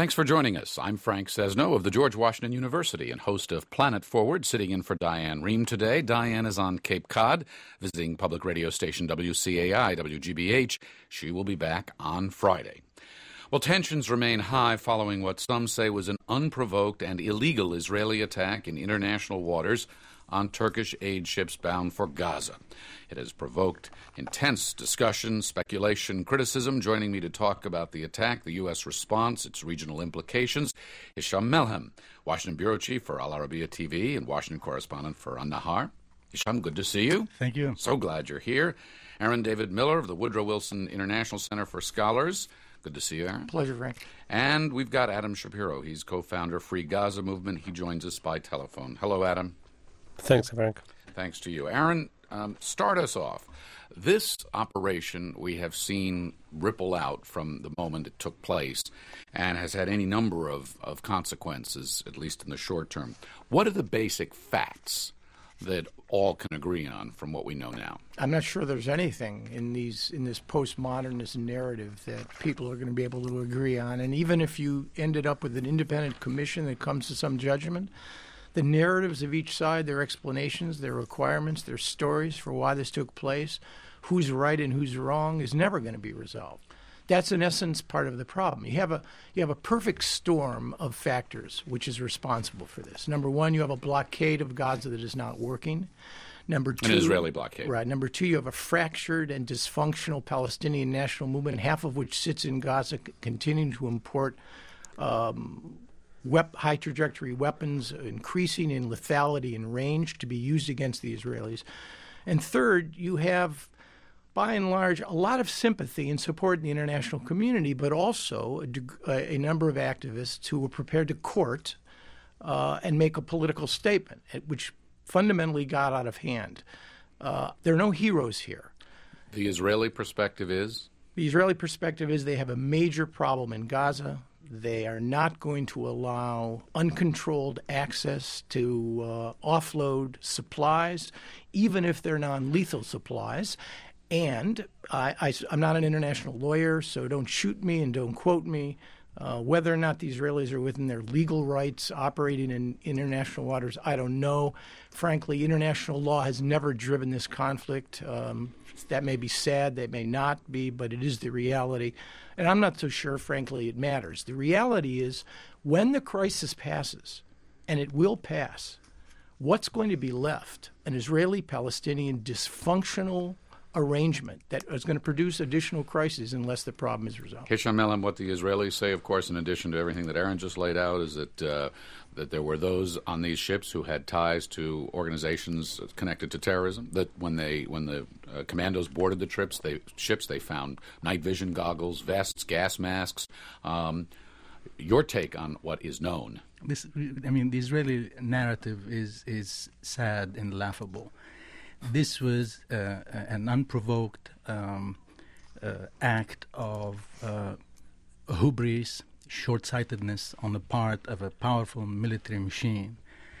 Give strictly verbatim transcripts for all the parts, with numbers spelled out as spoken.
Thanks for joining us. I'm Frank Sesno of the George Washington University and host of Planet Forward, sitting in for Diane Rehm today. Diane is on Cape Cod, visiting public radio station W C A I, W G B H. She will be back on Friday. Well, tensions remain high following what some say was an unprovoked and illegal Israeli attack in international waters on Turkish aid ships bound for Gaza. It has provoked intense discussion, speculation, criticism. Joining me to talk about the attack, the U S response, its regional implications, Hisham Melhem, Washington bureau chief for Al Arabiya T V and Washington correspondent for An-Nahar. Hisham, good to see you. Thank you. So glad you're here. Aaron David Miller of the Woodrow Wilson International Center for Scholars. Good to see you, Aaron. Pleasure, Frank. And we've got Adam Shapiro. He's co-founder of Free Gaza Movement. He joins us by telephone. Hello, Adam. Thanks, Frank. Thanks to you. Aaron, um, start us off. This operation we have seen ripple out from the moment it took place and has had any number of, of consequences, at least in the short term. What are the basic facts that all can agree on from what we know now? I'm not sure there's anything in these in this postmodernist narrative that people are going to be able to agree on. And even if you ended up with an independent commission that comes to some judgment, the narratives of each side, their explanations, their requirements, their stories for why this took place, who's right and who's wrong, is never going to be resolved. That's in essence part of the problem. You have a you have a perfect storm of factors which is responsible for this. Number one, you have a blockade of Gaza that is not working. Number two, an Israeli blockade. Right. Number two, you have a fractured and dysfunctional Palestinian national movement, half of which sits in Gaza, c- continuing to import um, Wep- high trajectory weapons, increasing in lethality and range to be used against the Israelis. And third, you have, by and large, a lot of sympathy and support in the international community, but also a, deg- a number of activists who were prepared to court uh, and make a political statement, which fundamentally got out of hand. Uh, there are no heroes here. The Israeli perspective is? The Israeli perspective is they have a major problem in Gaza. They are not going to allow uncontrolled access to uh, offload supplies, even if they're non-lethal supplies. And I, I, I'm not an international lawyer, so don't shoot me and don't quote me. Uh, whether or not the Israelis are within their legal rights operating in international waters, I don't know. Frankly, international law has never driven this conflict. Um, that may be sad, that may not be, but it is the reality. And I'm not so sure, frankly, it matters. The reality is when the crisis passes, and it will pass, what's going to be left? An Israeli-Palestinian dysfunctional arrangement that is going to produce additional crises unless the problem is resolved. Hisham Melhem, what the Israelis say, of course, in addition to everything that Aaron just laid out, is that uh, that there were those on these ships who had ties to organizations connected to terrorism. That when they when the uh, commandos boarded the trips, they ships, they found night vision goggles, vests, gas masks. Um, your take on what is known? This, I mean, the Israeli narrative is is sad and laughable. This was uh, an unprovoked um, uh, act of uh, hubris, short-sightedness on the part of a powerful military machine.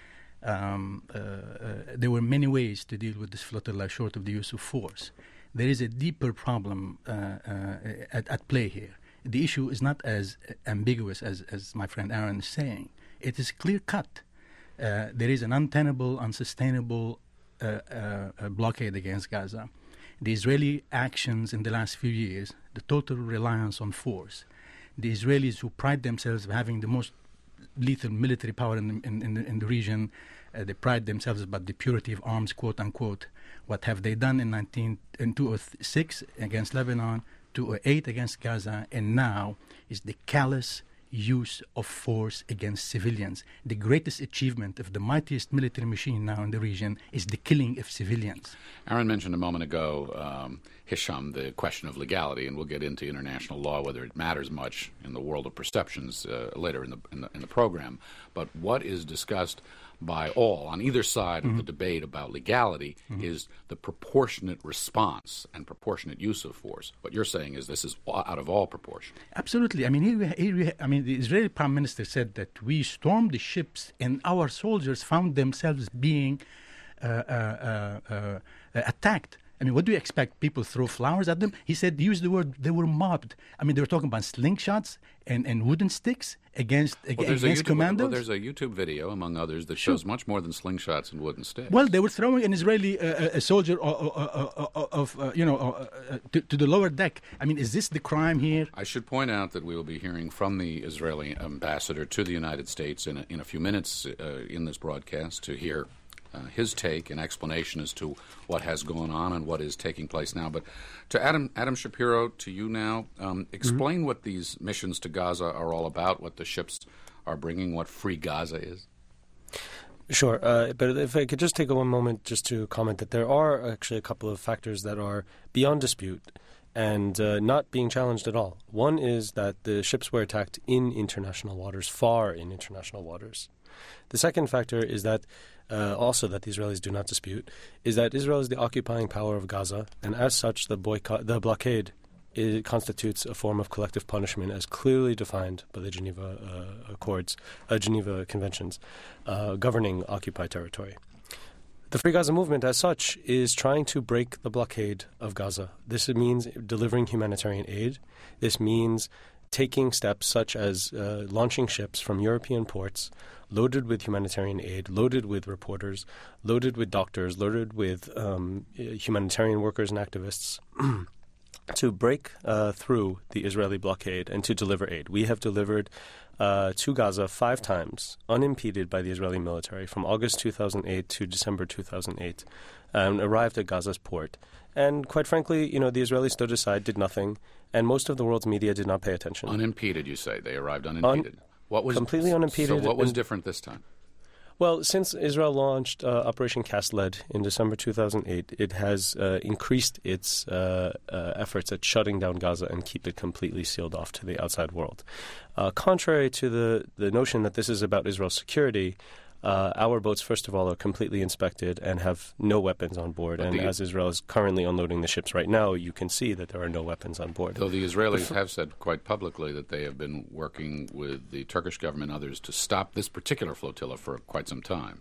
Um, uh, uh, there were many ways to deal with this flotilla short of the use of force. There is a deeper problem uh, uh, at, at play here. The issue is not as ambiguous as, as my friend Aaron is saying. It is clear-cut. Uh, there is an untenable, unsustainable Uh, uh, blockade against Gaza. The Israeli actions in the last few years, the total reliance on force, the Israelis who pride themselves of having the most lethal military power in the, in, in the, in the region, uh, they pride themselves about the purity of arms, quote unquote. What have they done in nineteen in two thousand six against Lebanon, two thousand eight against Gaza, and now is the callous use of force against civilians. The greatest achievement of the mightiest military machine now in the region is the killing of civilians. Aaron mentioned a moment ago, um, Hisham, the question of legality, and we'll get into international law, whether it matters much in the world of perceptions uh, later in the, in the in the program. But what is discussed by all on either side mm-hmm. of the debate about legality mm-hmm. is the proportionate response and proportionate use of force. What you're saying is this is out of all proportion. Absolutely. I mean, here we, here we, I mean, the Israeli Prime Minister said that we stormed the ships and our soldiers found themselves being uh, uh, uh, uh, attacked I mean, what do you expect? People throw flowers at them? He said, use the word, they were mobbed. I mean, they were talking about slingshots and, and wooden sticks against, well, against YouTube, commandos. Well, there's a YouTube video, among others, that Sure. shows much more than slingshots and wooden sticks. Well, they were throwing an Israeli uh, a soldier uh, uh, uh, uh, of, uh, you know, uh, uh, to, to the lower deck. I mean, is this the crime here? I should point out that we will be hearing from the Israeli ambassador to the United States in a, in a few minutes uh, in this broadcast to hear uh, his take and explanation as to what has gone on and what is taking place now. But to Adam Adam Shapiro, to you now, um, explain mm-hmm. what these missions to Gaza are all about, what the ships are bringing, what Free Gaza is. Sure, uh, but if I could just take a one moment just to comment that there are actually a couple of factors that are beyond dispute and uh, not being challenged at all. One is that the ships were attacked in international waters, far in international waters. The second factor is that, uh, also that the Israelis do not dispute, is that Israel is the occupying power of Gaza, and as such the boycott, the blockade, it constitutes a form of collective punishment as clearly defined by the Geneva uh, Accords, uh, Geneva Conventions, uh, governing occupied territory. The Free Gaza movement, as such, is trying to break the blockade of Gaza. This means delivering humanitarian aid. This means taking steps such as uh, launching ships from European ports loaded with humanitarian aid, loaded with reporters, loaded with doctors, loaded with um, humanitarian workers and activists, to break uh, through the Israeli blockade and to deliver aid. We have delivered uh, to Gaza five times, unimpeded by the Israeli military, from August two thousand eight to December two thousand eight, and arrived at Gaza's port. And quite frankly, you know, the Israelis stood aside, did nothing, and most of the world's media did not pay attention. Unimpeded, you say? They arrived unimpeded. Un- what was completely unimpeded. So what was and, different this time? Well, since Israel launched uh, Operation Cast Lead in December two thousand eight, it has uh, increased its uh, uh, efforts at shutting down Gaza and keep it completely sealed off to the outside world. Uh, contrary to the, the notion that this is about Israel's security, uh, our boats, first of all, are completely inspected and have no weapons on board. But and the, as Israel is currently unloading the ships right now, you can see that there are no weapons on board. Though the Israelis have said quite publicly that they have been working with the Turkish government and others to stop this particular flotilla for quite some time.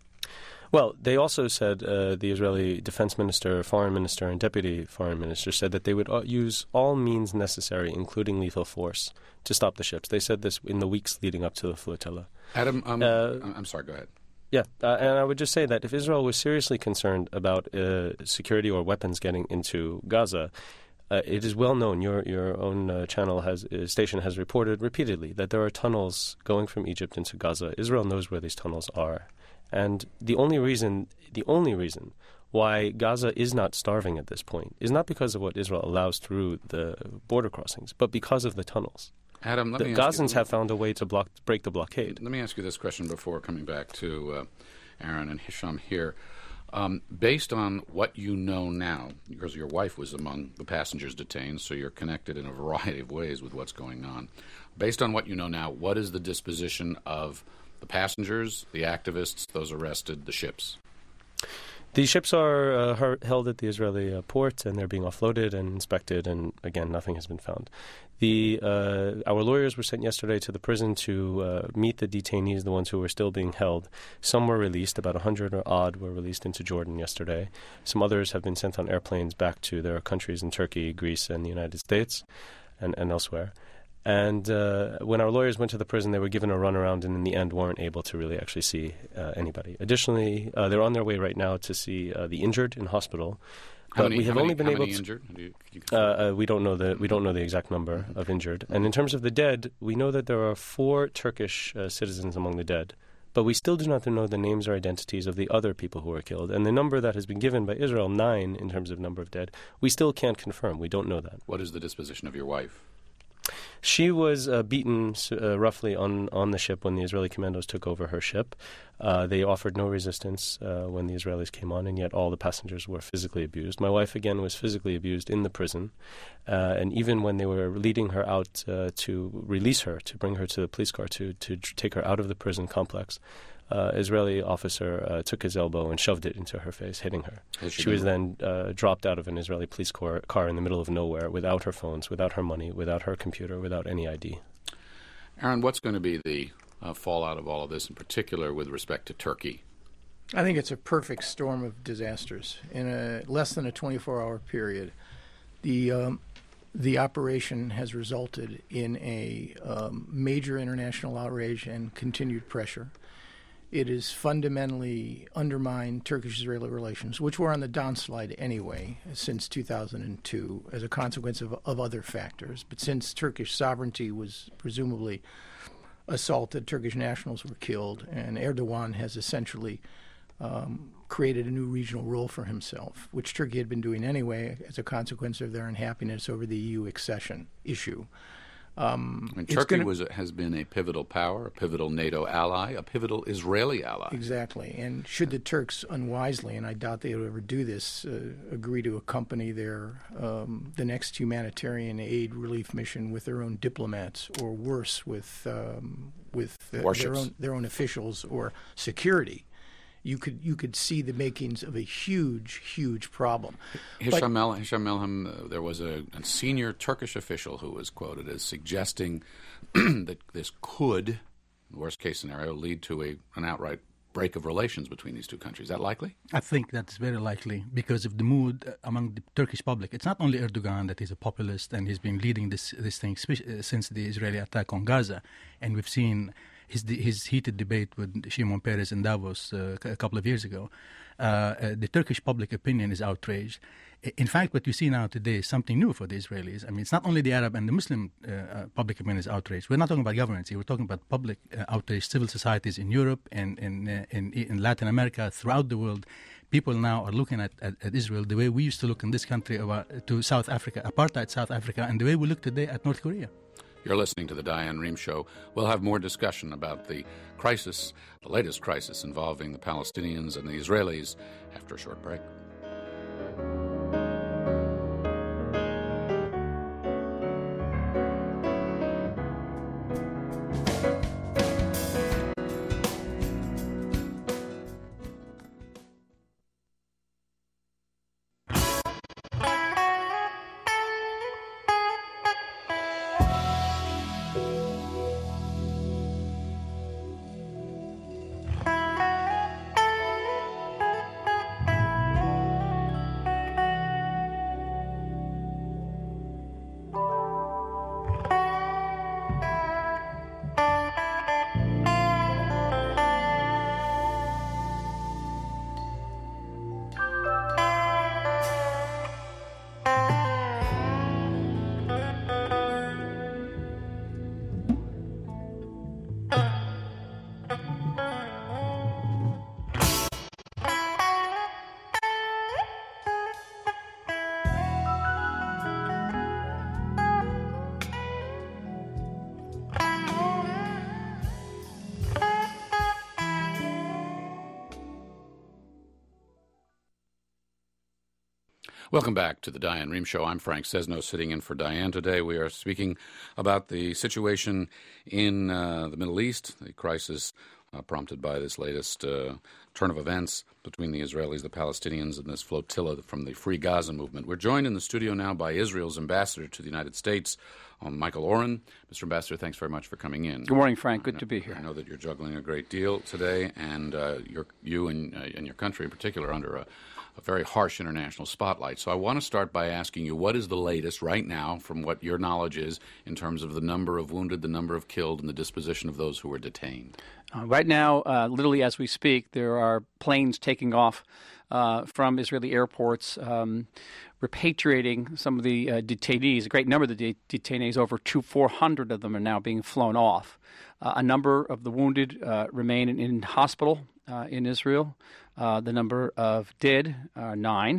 Well, they also said, uh, the Israeli defense minister, foreign minister, and deputy foreign minister said that they would uh, use all means necessary, including lethal force, to stop the ships. They said this in the weeks leading up to the flotilla. Adam, um, uh, I'm sorry, go ahead. Yeah, uh, and I would just say that if Israel was seriously concerned about uh, security or weapons getting into Gaza, uh, it is well known, your your own uh, channel has uh, station has reported repeatedly that there are tunnels going from Egypt into Gaza. Israel knows where these tunnels are. And the only reason, the only reason why Gaza is not starving at this point is not because of what Israel allows through the border crossings, but because of the tunnels. Adam, let the me Gazans ask you, have found a way to block, break the blockade. Let me ask you this question before coming back to uh, Aaron and Hisham here. Um, based on what you know now, because your wife was among the passengers detained, so you're connected in a variety of ways with what's going on. Based on what you know now, what is the disposition of the passengers, the activists, those arrested, the ships? The ships are uh, held at the Israeli uh, port, and they're being offloaded and inspected, and again, nothing has been found. The uh, our lawyers were sent yesterday to the prison to uh, meet the detainees, the ones who were still being held. Some were released, about one hundred or odd were released into Jordan yesterday. Some others have been sent on airplanes back to their countries in Turkey, Greece, and the United States, and, and elsewhere. And uh, when our lawyers went to the prison, they were given a runaround and in the end weren't able to really actually see uh, anybody. Additionally, uh, they're on their way right now to see uh, the injured in hospital. How but many, we have how only many, been how able many to. Injured? Do you, you uh, uh, we don't know the we don't know the exact number mm-hmm. of injured. And in terms of the dead, we know that there are four Turkish uh, citizens among the dead. But we still do not know the names or identities of the other people who were killed. And the number that has been given by Israel, nine in terms of number of dead, we still can't confirm. We don't know that. What is the disposition of your wife? She was uh, beaten uh, roughly on, on the ship when the Israeli commandos took over her ship. Uh, they offered no resistance uh, when the Israelis came on, and yet all the passengers were physically abused. My wife, again, was physically abused in the prison. Uh, and even when they were leading her out uh, to release her, to bring her to the police car, to, to take her out of the prison complex, Uh, Israeli officer uh, took his elbow and shoved it into her face, hitting her. She, she was then uh, dropped out of an Israeli police car, car in the middle of nowhere without her phones, without her money, without her computer, without any I D. Aaron, what's going to be the uh, fallout of all of this, in particular with respect to Turkey? I think it's a perfect storm of disasters. In a less than a twenty-four hour period, the um, the operation has resulted in a um, major international outrage and continued pressure. It has fundamentally undermined Turkish-Israeli relations, which were on the downslide anyway since two thousand two as a consequence of, of other factors. But since Turkish sovereignty was presumably assaulted, Turkish nationals were killed, and Erdogan has essentially um, created a new regional role for himself, which Turkey had been doing anyway as a consequence of their unhappiness over the E U accession issue. Um, I mean, Turkey gonna, was has been a pivotal power, a pivotal NATO ally, a pivotal Israeli ally. Exactly. And should the Turks unwisely, and I doubt they would ever do this, uh, agree to accompany their um, the next humanitarian aid relief mission with their own diplomats, or worse, with um, with uh, their own their own officials or security, you could you could see the makings of a huge, huge problem. Hisham, El, Hisham Elham, uh, there was a, a senior Turkish official who was quoted as suggesting that this could, worst case scenario, lead to a an outright break of relations between these two countries. Is that likely? I think that's very likely because of the mood among the Turkish public. It's not only Erdogan that is a populist and he's been leading this this thing since the Israeli attack on Gaza, and we've seen his his heated debate with Shimon Peres in Davos uh, a couple of years ago. Uh, uh, the Turkish public opinion is outraged. In fact, what you see now today is something new for the Israelis. I mean, it's not only the Arab and the Muslim uh, uh, public opinion is outraged. We're not talking about governments here. We're talking about public uh, outrage, civil societies in Europe and in, uh, in in Latin America, throughout the world. People now are looking at, at, at Israel the way we used to look in this country about, to South Africa, apartheid South Africa, and the way we look today at North Korea. You're listening to the Diane Rehm Show. We'll have more discussion about the crisis, the latest crisis involving the Palestinians and the Israelis after a short break. Welcome back to the Diane Rehm Show. I'm Frank Sesno, sitting in for Diane today. We are speaking about the situation in uh, the Middle East, the crisis uh, prompted by this latest uh, turn of events between the Israelis, the Palestinians, and this flotilla from the Free Gaza movement. We're joined in the studio now by Israel's ambassador to the United States, um, Michael Oren. Mister Ambassador, thanks very much for coming in. Good morning, Frank. Good to be here. I know that you're juggling a great deal today, and uh, you're, you and, uh, and your country in particular are under a a very harsh international spotlight. So I want to start by asking you, what is the latest right now from what your knowledge is in terms of the number of wounded, the number of killed, and the disposition of those who were detained? Uh, right now, uh, literally as we speak, there are planes taking off uh, from Israeli airports, um, repatriating some of the uh, detainees. A great number of the de- detainees, over two, four hundred of them are now being flown off. Uh, a number of the wounded uh, remain in, in hospital uh, in Israel. Uh, the number of dead are nine,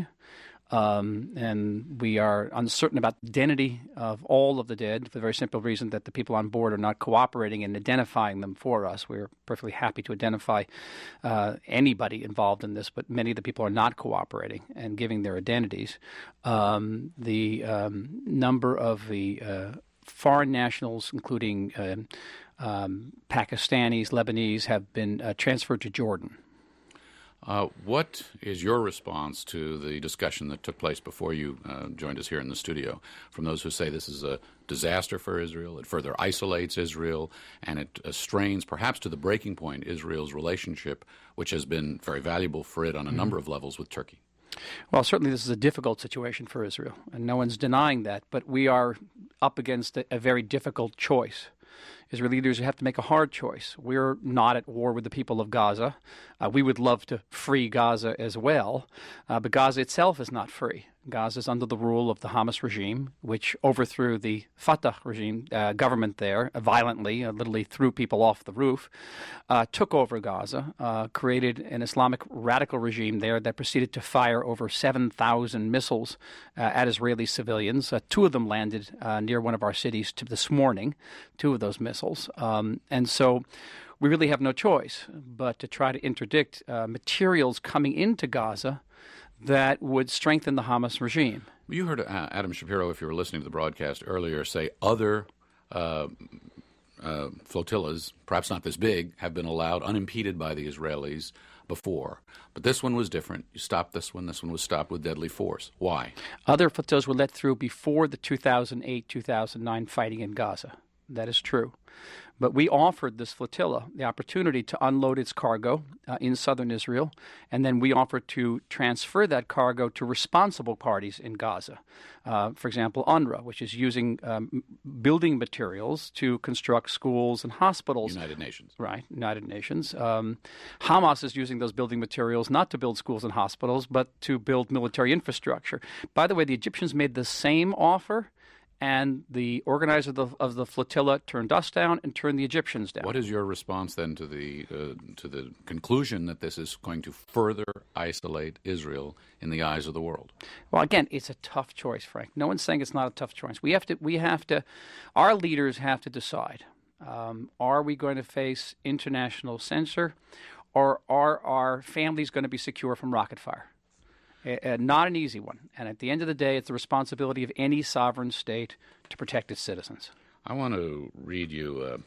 um, and we are uncertain about the identity of all of the dead for the very simple reason that the people on board are not cooperating in identifying them for us. We're perfectly happy to identify uh, anybody involved in this, but many of the people are not cooperating and giving their identities. Um, the um, number of the uh, foreign nationals, including uh, um, Pakistanis, Lebanese, have been uh, transferred to Jordan. Uh, what is your response to the discussion that took place before you uh, joined us here in the studio from those who say this is a disaster for Israel, it further isolates Israel, and it uh, strains, perhaps to the breaking point, Israel's relationship, which has been very valuable for it on a mm-hmm. number of levels with Turkey? Well, certainly this is a difficult situation for Israel, and no one's denying that, but we are up against a, a very difficult choice. Israeli leaders have to make a hard choice. We're not at war with the people of Gaza. Uh, we would love to free Gaza as well, uh, but Gaza itself is not free. Gaza is under the rule of the Hamas regime, which overthrew the Fatah regime uh, government there uh, violently, uh, literally threw people off the roof, uh, took over Gaza, uh, created an Islamic radical regime there that proceeded to fire over seven thousand missiles uh, at Israeli civilians. Uh, two of them landed uh, near one of our cities to this morning, two of those missiles. Um, and so we really have no choice but to try to interdict uh, materials coming into Gaza that would strengthen the Hamas regime. You heard uh, Adam Shapiro, if you were listening to the broadcast earlier, say other uh, uh, flotillas, perhaps not this big, have been allowed unimpeded by the Israelis before. But this one was different. You stopped this one. This one was stopped with deadly force. Why? Other flotillas were let through before the two thousand eight two thousand nine fighting in Gaza. That is true. But we offered this flotilla the opportunity to unload its cargo uh, in southern Israel, and then we offered to transfer that cargo to responsible parties in Gaza. Uh, for example, UNRWA, which is using um, building materials to construct schools and hospitals. United Nations. Right, United Nations. Um, Hamas is using those building materials not to build schools and hospitals, but to build military infrastructure. By the way, the Egyptians made the same offer, and the organizer of the, of the flotilla turned us down and turned the Egyptians down. What is your response then to the uh, to the conclusion that this is going to further isolate Israel in the eyes of the world? Well, again, it's a tough choice, Frank. No one's saying it's not a tough choice. We have to. We have to. Our leaders have to decide: um, are we going to face international censor, or are our families going to be secure from rocket fire? Uh, not an easy one. And at the end of the day, it's the responsibility of any sovereign state to protect its citizens. I want to read you a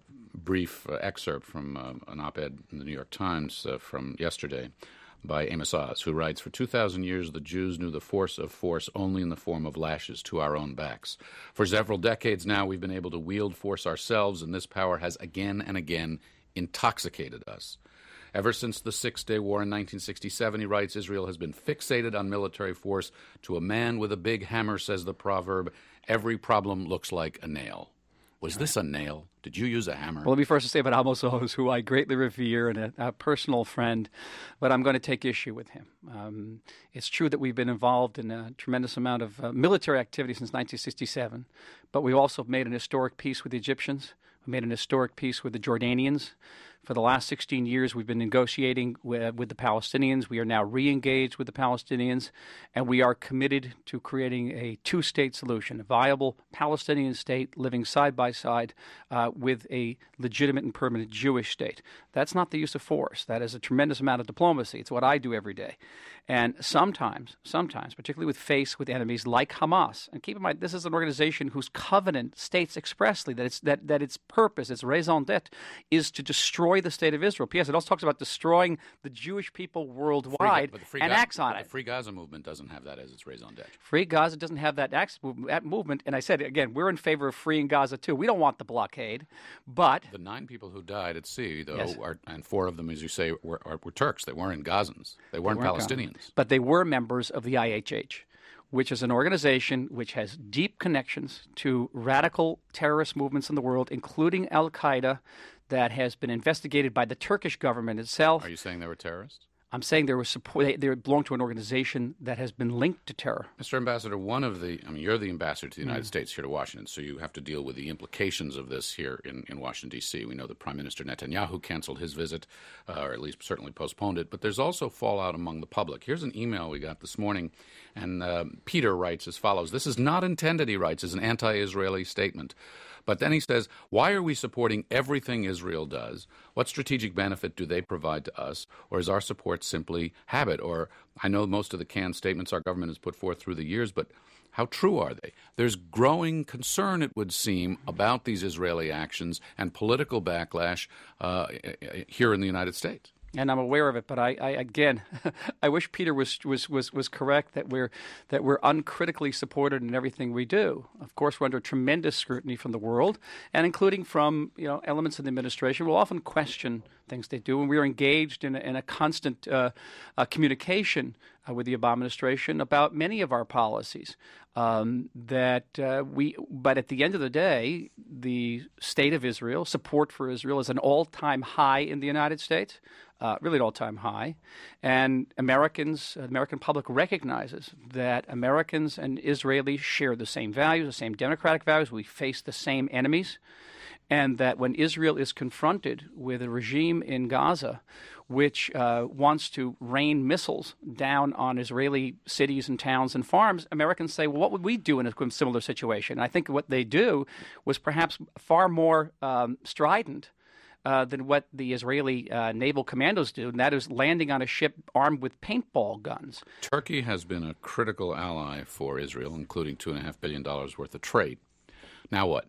brief uh, excerpt from uh, an op-ed in the New York Times uh, from yesterday by Amos Oz, who writes, "For two thousand years, the Jews knew the force of force only in the form of lashes to our own backs. For several decades now, we've been able to wield force ourselves, and this power has again and again intoxicated us. Ever since the Six-Day War in nineteen sixty-seven," he writes, "Israel has been fixated on military force. To a man with a big hammer, says the proverb, every problem looks like a nail." Was this a nail? Did you use a hammer? Well, let me first say about Amos Oz, who I greatly revere and a, a personal friend, but I'm going to take issue with him. Um, it's true that we've been involved in a tremendous amount of uh, military activity since nineteen sixty-seven, but we've also made an historic peace with the Egyptians. We made an historic peace with the Jordanians. For the last sixteen years, we've been negotiating with, with the Palestinians. We are now re-engaged with the Palestinians, and we are committed to creating a two-state solution, a viable Palestinian state living side by side uh, with a legitimate and permanent Jewish state. That's not the use of force. That is a tremendous amount of diplomacy. It's what I do every day. And sometimes, sometimes, particularly with faced with enemies like Hamas, and keep in mind, this is an organization whose covenant states expressly that it's that, that its purpose, its raison d'etre, is to destroy the state of Israel. P S. It also talks about destroying the Jewish people worldwide free, free and Gaza, acts on the it. The Free Gaza movement doesn't have that as its raison d'etre. Free Gaza doesn't have that, acts, that movement. And I said, again, we're in favor of freeing Gaza, too. We don't want the blockade, but... The nine people who died at sea, though, yes. are, and four of them, as you say, were, are, were Turks. They weren't Gazans. They weren't, they weren't Palestinians. Gazans. But they were members of the I H H, which is an organization which has deep connections to radical terrorist movements in the world, including Al-Qaeda, that has been investigated by the Turkish government itself. Are you saying they were terrorists? I'm saying there was support. They, they belong to an organization that has been linked to terror. Mister Ambassador, one of the, I mean, you're the ambassador to the United mm. States here to Washington, so you have to deal with the implications of this here in, in Washington, D C. We know that Prime Minister Netanyahu canceled his visit, uh, or at least certainly postponed it, but there's also fallout among the public. Here's an email we got this morning, and uh, Peter writes as follows. "This is not intended," he writes, "as an anti-Israeli statement. But then he says, why are we supporting everything Israel does? What strategic benefit do they provide to us? Or is our support simply habit? Or I know most of the canned statements our government has put forth through the years, but how true are they? There's growing concern, it would seem, about these Israeli actions and political backlash uh, here in the United States." and I'm aware of it. But I, I again, I wish Peter was, was was was correct that we're that we're uncritically supported in everything we do. Of course, we're under tremendous scrutiny from the world, and including from you know elements of the administration. We'll often question things they do, and we are engaged in a, in a constant uh, uh, communication uh, with the Obama administration about many of our policies. Um, that uh, we, but at the end of the day, the state of Israel, support for Israel, is an all-time high in the United States, uh, really an all-time high, and Americans, the American public recognizes that Americans and Israelis share the same values, the same democratic values. We face the same enemies, and that when Israel is confronted with a regime in Gaza which uh, wants to rain missiles down on Israeli cities and towns and farms, Americans say, well, what would we do in a similar situation? And I think what they do was perhaps far more um, strident uh, than what the Israeli uh, naval commandos do, and that is landing on a ship armed with paintball guns. Turkey has been a critical ally for Israel, including two point five billion dollars worth of trade. Now what?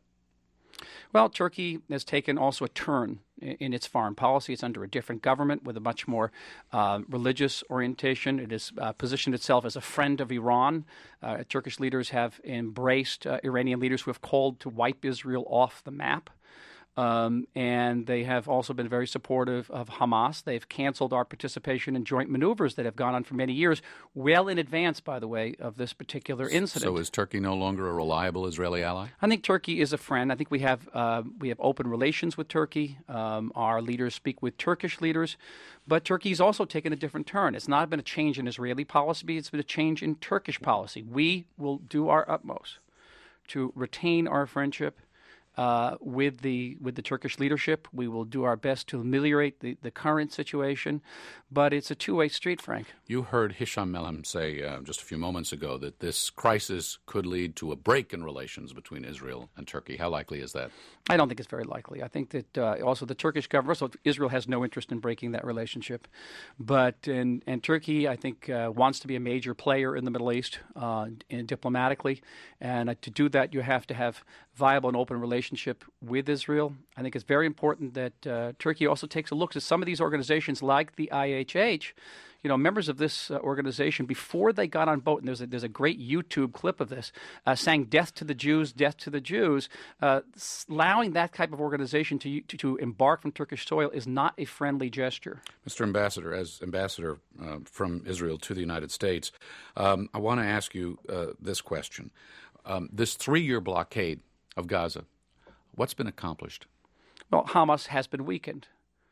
Well, Turkey has taken also a turn in its foreign policy. It's under a different government with a much more uh, religious orientation. It has uh, positioned itself as a friend of Iran. Uh, Turkish leaders have embraced uh, Iranian leaders who have called to wipe Israel off the map. Um, and they have also been very supportive of Hamas. They've canceled our participation in joint maneuvers that have gone on for many years, well in advance, by the way, of this particular incident. So is Turkey no longer a reliable Israeli ally? I think Turkey is a friend. I think we have uh, we have open relations with Turkey. Um, our leaders speak with Turkish leaders. But Turkey's also taken a different turn. It's not been a change in Israeli policy. It's been a change in Turkish policy. We will do our utmost to retain our friendship Uh, with the with the Turkish leadership. We will do our best to ameliorate the, the current situation, but it's a two-way street, Frank. You heard Hisham Melhem say uh, just a few moments ago that this crisis could lead to a break in relations between Israel and Turkey. How likely is that? I don't think it's very likely. I think that uh, also the Turkish government, so Israel has no interest in breaking that relationship, but in, and Turkey, I think, uh, wants to be a major player in the Middle East uh, in diplomatically, and uh, to do that, you have to have viable and open relationship with Israel. I think it's very important that uh, Turkey also takes a look at some of these organizations like the I H H. You know, members of this uh, organization, before they got on boat, and there's a, there's a great YouTube clip of this, uh, saying death to the Jews, death to the Jews, uh, allowing that type of organization to, to to embark from Turkish soil is not a friendly gesture. Mister Ambassador, as ambassador uh, from Israel to the United States, um, I want to ask you uh, this question. Um, this three-year blockade of Gaza, what's been accomplished? Well, Hamas has been weakened.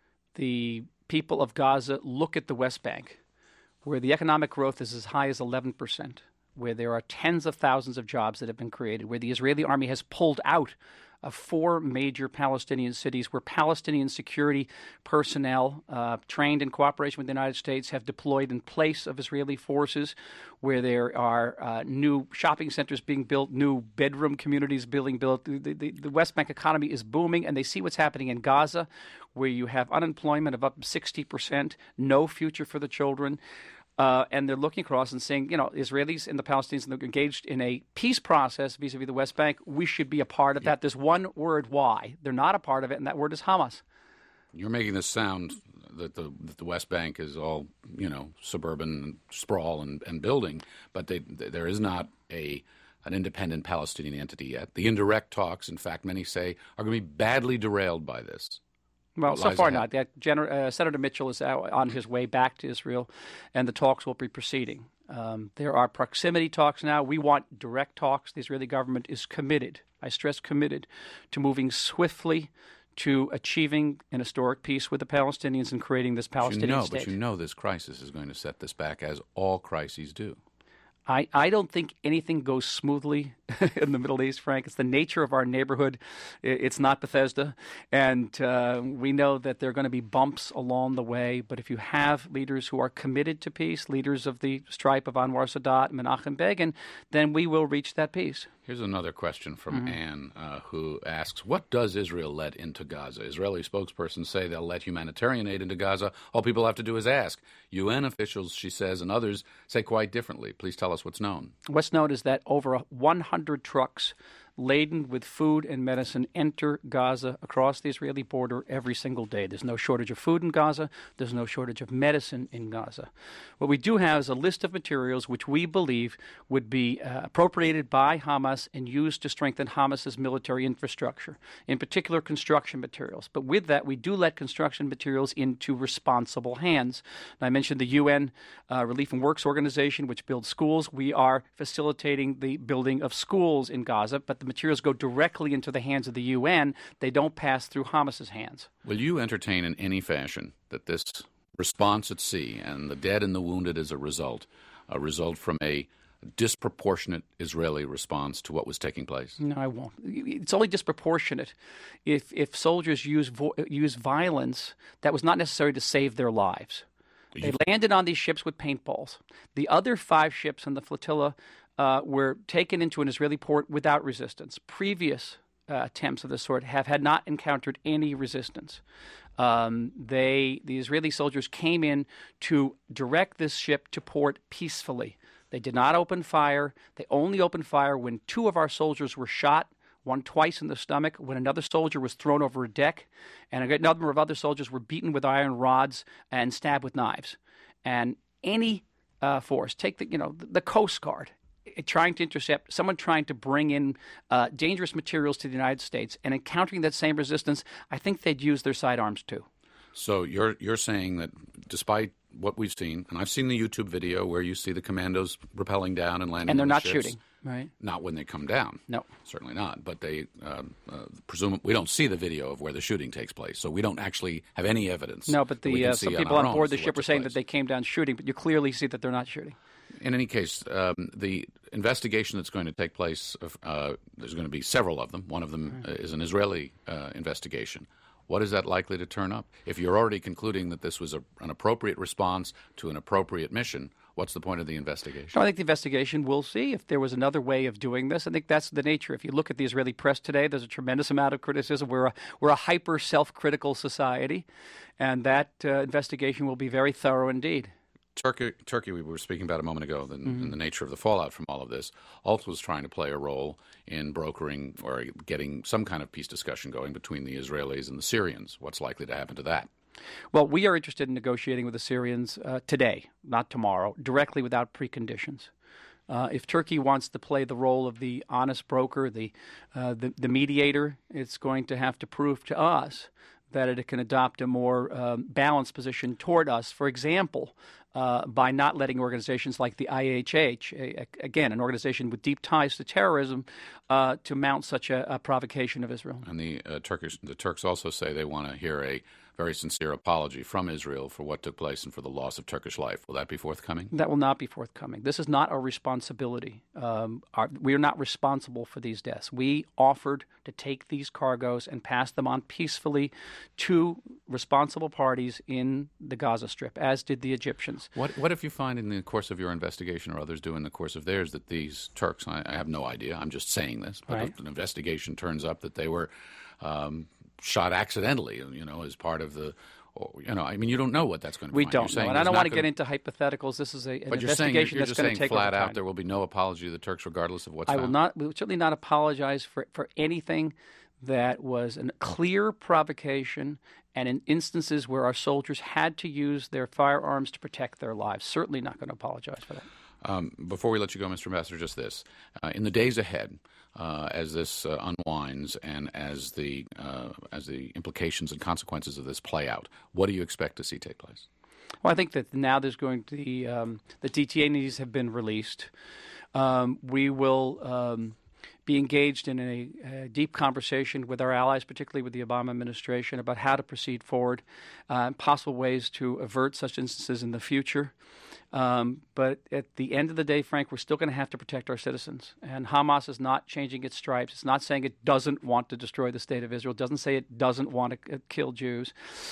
The people of Gaza look at the West Bank, where the economic growth is as high as eleven percent, where there are tens of thousands of jobs that have been created, where the Israeli army has pulled out of four major Palestinian cities, where Palestinian security personnel uh, trained in cooperation with the United States have deployed in place of Israeli forces, where there are uh, new shopping centers being built, new bedroom communities being built. The, the, the West Bank economy is booming, and they see what's happening in Gaza, where you have unemployment of up to sixty percent, no future for the children. Uh, and they're looking across and saying, you know, Israelis and the Palestinians are engaged in a peace process vis-a-vis the West Bank. We should be a part of that. There's one word why. They're not a part of it, and that word is Hamas. You're making this sound that the, that the West Bank is all, you know, suburban sprawl and, and building, but they, there is not a an independent Palestinian entity yet. The indirect talks, in fact, many say, are going to be badly derailed by this. Well, so far not. That Gen- uh, Senator Mitchell is out on his way back to Israel, and the talks will be proceeding. Um, there are proximity talks now. We want direct talks. The Israeli government is committed, I stress committed, to moving swiftly to achieving an historic peace with the Palestinians and creating this Palestinian but you know, state. But you know this crisis is going to set this back, as all crises do. I, I don't think anything goes smoothly in the Middle East, Frank. It's the nature of our neighborhood. It's not Bethesda. And uh, we know that there are going to be bumps along the way. But if you have leaders who are committed to peace, leaders of the stripe of Anwar Sadat and Menachem Begin, then we will reach that peace. Here's another question from Mm-hmm. Anne, uh, who asks, what does Israel let into Gaza? Israeli spokespersons say they'll let humanitarian aid into Gaza. All people have to do is ask. U N officials, she says, and others say quite differently. Please tell us what's known. What's known is that over one hundred trucks laden with food and medicine enter Gaza across the Israeli border every single day. There's no shortage of food in Gaza. There's no shortage of medicine in Gaza. What we do have is a list of materials which we believe would be uh, appropriated by Hamas and used to strengthen Hamas's military infrastructure, in particular construction materials. But with that, we do let construction materials into responsible hands. And I mentioned the U N uh, Relief and Works Organization, which builds schools. We are facilitating the building of schools in Gaza, but the materials go directly into the hands of the U N. They don't pass through Hamas's hands. Will you entertain in any fashion that this response at sea and the dead and the wounded as a result, a result from a disproportionate Israeli response to what was taking place? No, I won't. It's only disproportionate if if soldiers use vo- use violence that was not necessary to save their lives. They landed on these ships with paintballs. The other five ships in the flotilla uh, were taken into an Israeli port without resistance. Previous uh, attempts of this sort have had not encountered any resistance. Um, they, the Israeli soldiers came in to direct this ship to port peacefully. They did not open fire. They only opened fire when two of our soldiers were shot, one twice in the stomach, when another soldier was thrown over a deck, and a great number of other soldiers were beaten with iron rods and stabbed with knives. And any uh, force, take the, you know, the, the Coast Guard, trying to intercept, someone trying to bring in uh, dangerous materials to the United States and encountering that same resistance, I think they'd use their sidearms too. So you're you're saying that despite what we've seen, and I've seen the YouTube video where you see the commandos rappelling down and landing and they're on the not ships. shooting, right? Not when they come down. No. Certainly not. But they uh, uh, presume we don't see the video of where the shooting takes place, so we don't actually have any evidence. No, but the uh, some people on, on board the ship were saying place. that they came down shooting, but you clearly see that they're not shooting. In any case, um, the investigation that's going to take place, uh, there's going to be several of them. One of them right. is an Israeli uh, investigation. What is that likely to turn up? If you're already concluding that this was a, an appropriate response to an appropriate mission, what's the point of the investigation? No, I think the investigation will see if there was another way of doing this. I think that's the nature. If you look at the Israeli press today, there's a tremendous amount of criticism. We're a, we're a hyper self-critical society, and that uh, investigation will be very thorough indeed. Turkey, Turkey, we were speaking about a moment ago, the, mm-hmm. and the nature of the fallout from all of this, also was trying to play a role in brokering or getting some kind of peace discussion going between the Israelis and the Syrians. What's likely to happen to that? Well, we are interested in negotiating with the Syrians uh, today, not tomorrow, directly without preconditions. Uh, if Turkey wants to play the role of the honest broker, the, uh, the the mediator, it's going to have to prove to us that it can adopt a more um, balanced position toward us. For example, uh, by not letting organizations like the I H H, a, a, again, an organization with deep ties to terrorism, uh, to mount such a, a provocation of Israel. And the uh, Turkish, the Turks also say they want to hear a very sincere apology from Israel for what took place and for the loss of Turkish life. Will that be forthcoming? That will not be forthcoming. This is not our responsibility. Um, our, we are not responsible for these deaths. We offered to take these cargoes and pass them on peacefully to responsible parties in the Gaza Strip, as did the Egyptians. What What if you find in the course of your investigation, or others do in the course of theirs, that these Turks, I, I have no idea, I'm just saying this, but right. if an investigation turns up that they were um, shot accidentally, you know, as part of the, or, you know, I mean, you don't know what that's going to be. We don't know, and I don't want to get into hypotheticals. This is a, an but you're investigation saying, you're that's just going to saying take flat over out time. there will be no apology to the Turks regardless of what's I found. will not, we will certainly not apologize for, for anything that was a clear provocation and in instances where our soldiers had to use their firearms to protect their lives. Certainly not going to apologize for that. Um, before we let you go, Mister Ambassador, just this. Uh, in the days ahead, uh, as this uh, unwinds and as the uh, as the implications and consequences of this play out, what do you expect to see take place? Well, I think that now there's going to be, um, the detainees have been released. Um, we will um, be engaged in a, a deep conversation with our allies, particularly with the Obama administration, about how to proceed forward, uh, and possible ways to avert such instances in the future. Um, but at the end of the day, Frank, we're still going to have to protect our citizens. And Hamas is not changing its stripes. It's not saying it doesn't want to destroy the state of Israel. It doesn't say it doesn't want to kill Jews.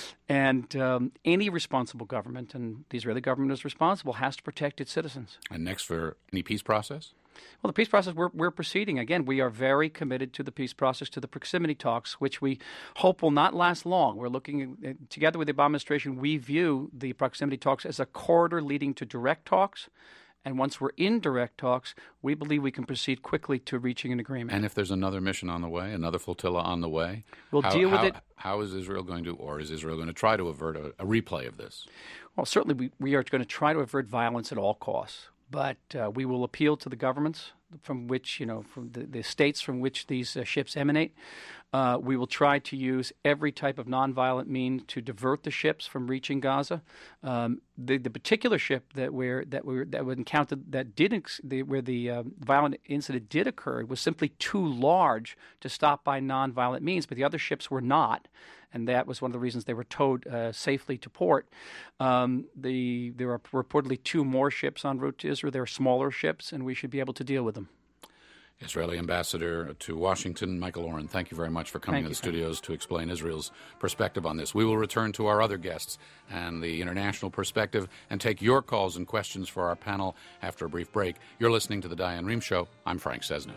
And um, any responsible government, and the Israeli government is responsible, has to protect its citizens. And next, for any peace process? Well, the peace process, we're, we're proceeding. Again, we are very committed to the peace process, to the proximity talks, which we hope will not last long. We're looking, at, together with the Obama administration, we view the proximity talks as a corridor leading to direct talks And once we're in direct talks, we believe we can proceed quickly to reaching an agreement. And if there's another mission on the way, another flotilla on the way, we'll how, deal with how, it. How is Israel going to, or is Israel going to try to avert a, a replay of this? Well, certainly we, we are going to try to avert violence at all costs. But uh, we will appeal to the governments from which, you know, from the, the states from which these uh, ships emanate. Uh, we will try to use every type of nonviolent means to divert the ships from reaching Gaza. Um, the, the particular ship that where that we that was encountered that did ex- the, where the uh, violent incident did occur was simply too large to stop by nonviolent means, but the other ships were not. And that was one of the reasons they were towed uh, safely to port. Um, the, there are reportedly two more ships en route to Israel. They're smaller ships, and we should be able to deal with them. Israeli Ambassador to Washington, Michael Oren, thank you very much for coming Thank to the you, studios to explain Israel's perspective on this. We will return to our other guests and the international perspective and take your calls and questions for our panel after a brief break. You're listening to The Diane Rehm Show. I'm Frank Sesno.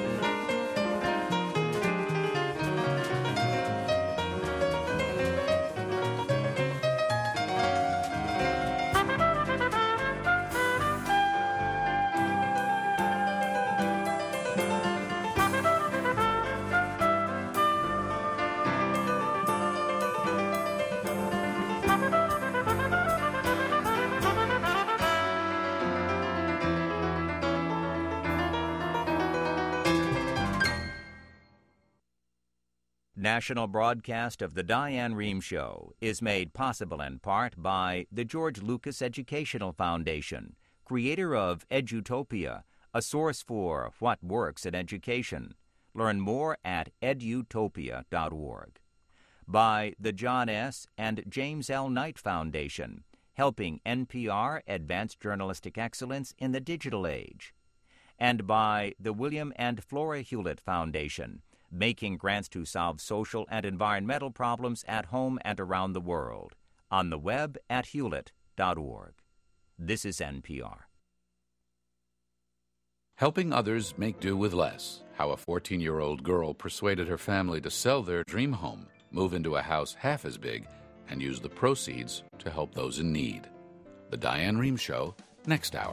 National broadcast of The Diane Rehm Show is made possible in part by the George Lucas Educational Foundation, creator of Edutopia, a source for what works in education. Learn more at edutopia dot org. By the John S. and James L. Knight Foundation, helping N P R advance journalistic excellence in the digital age. And by the William and Flora Hewlett Foundation, making grants to solve social and environmental problems at home and around the world. On the web at hewlett dot org. This is N P R. Helping others make do with less. How a fourteen-year-old girl persuaded her family to sell their dream home, move into a house half as big, and use the proceeds to help those in need. The Diane Rehm Show, next hour.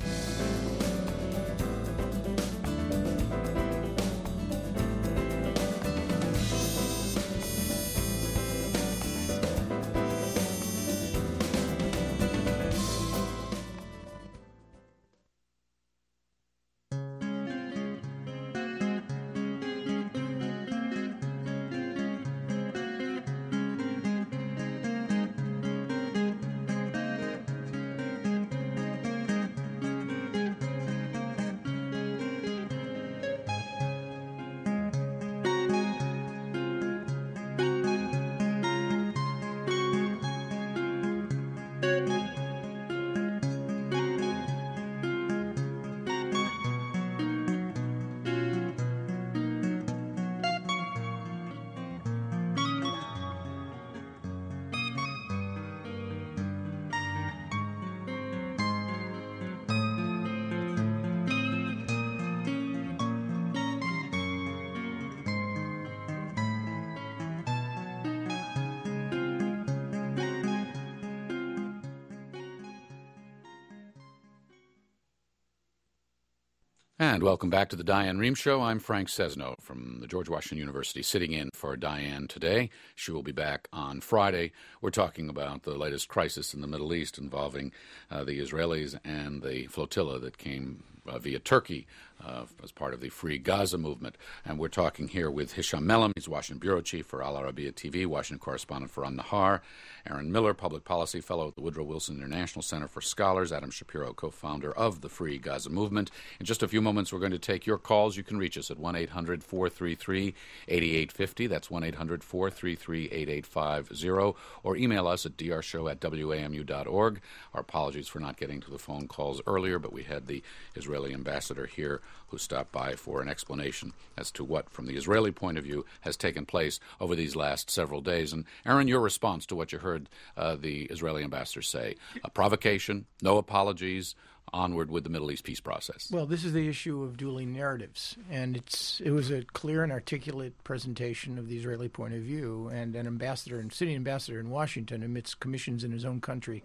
And welcome back to the Diane Rehm Show. I'm Frank Sesno from the George Washington University, sitting in for Diane today. She will be back on Friday. We're talking about the latest crisis in the Middle East involving uh, the Israelis and the flotilla that came uh, via Turkey uh, as part of the Free Gaza movement. And we're talking here with Hisham Melam. He's Washington Bureau Chief for Al Arabiya T V, Washington correspondent for An-Nahar. Aaron Miller, Public Policy Fellow at the Woodrow Wilson International Center for Scholars. Adam Shapiro, co-founder of the Free Gaza movement. In just a few moments, we're going to take your calls. You can reach us at one eight hundred four three three eight eight five zero. That's one eight hundred four three three eight eight five zero. Or email us at d r show at w a m u dot org. Our apologies for not getting to the phone calls earlier, but we had the Israeli ambassador here who stopped by for an explanation as to what, from the Israeli point of view, has taken place over these last several days. And, Aaron, your response to what you heard uh, the Israeli ambassador say, a provocation, no apologies, onward with the Middle East peace process. Well, this is the issue of dueling narratives, and it's it was a clear and articulate presentation of the Israeli point of view, and an ambassador and sitting ambassador in Washington amidst commissions in his own country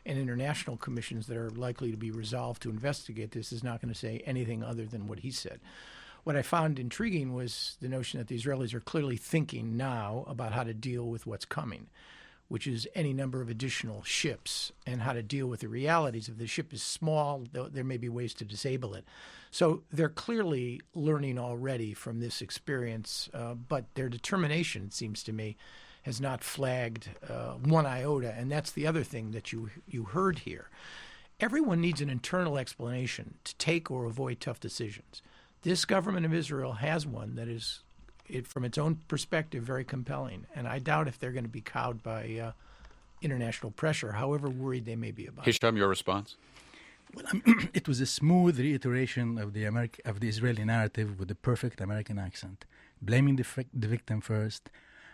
and international commissions that are likely to be resolved to investigate this is not going to say anything other than what he said. What I found intriguing was the notion that the Israelis are clearly thinking now about how to deal with what's coming, which is any number of additional ships, and how to deal with the realities. If the ship is small, there may be ways to disable it. So they're clearly learning already from this experience, uh, but their determination, it seems to me, has not flagged uh, one iota, and that's the other thing that you you heard here. Everyone needs an internal explanation to take or avoid tough decisions. This government of Israel has one that is, it, from its own perspective, very compelling, and I doubt if they're going to be cowed by uh, international pressure, however worried they may be about it. Hisham, your response? Well, I mean, it was a smooth reiteration of the American, of the Israeli narrative with the perfect American accent, blaming the, fi- the victim first,